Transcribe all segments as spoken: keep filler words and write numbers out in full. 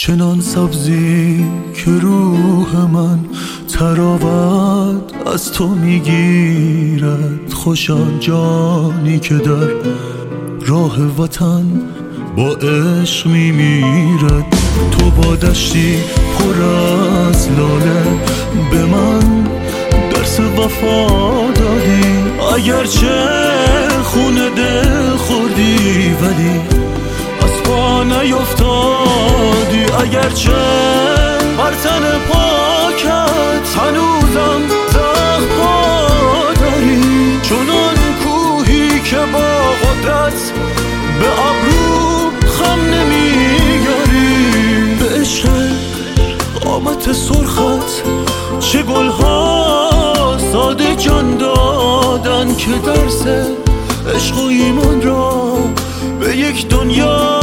چنان سبزی که روح من تراوت از تو میگیرد. خوشا جانی که در راه وطن با عشق میمیرد. تو با دشتی پر از لاله به من درس وفا دادی. اگرچه خون دل خوردی ولی از پا نیفتادی. اگرچه بر تن پاکت هنوزم زخم پا داری. چنان کوهی که با قدرت به ابرو خم نمیگاری. به عشق قامت سرخت چه گلها ساده جان دادن که درس عشق و ایمان را به یک دنیا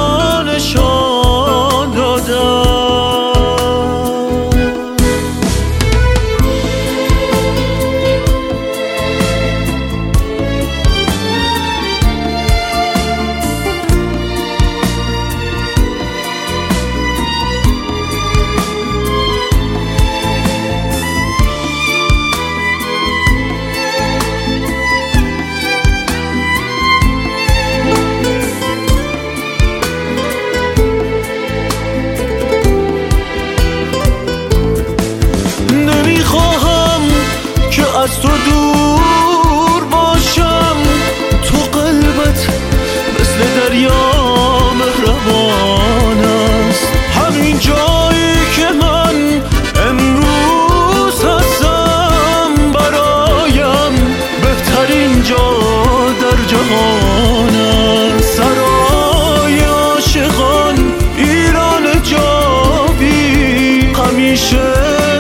نشان دادن. از تو دور باشم، تو قلبت مثل دریا مهربان است. همین جایی که من امروز هستم برایم بهترین جا در جهان است. سرای عاشقان ایران جاوی همیشه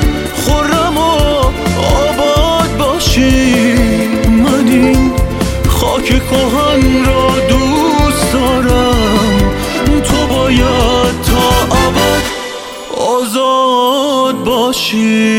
من این خاک کهن را دوست دارم. تو باید تا ابد آزاد باشی.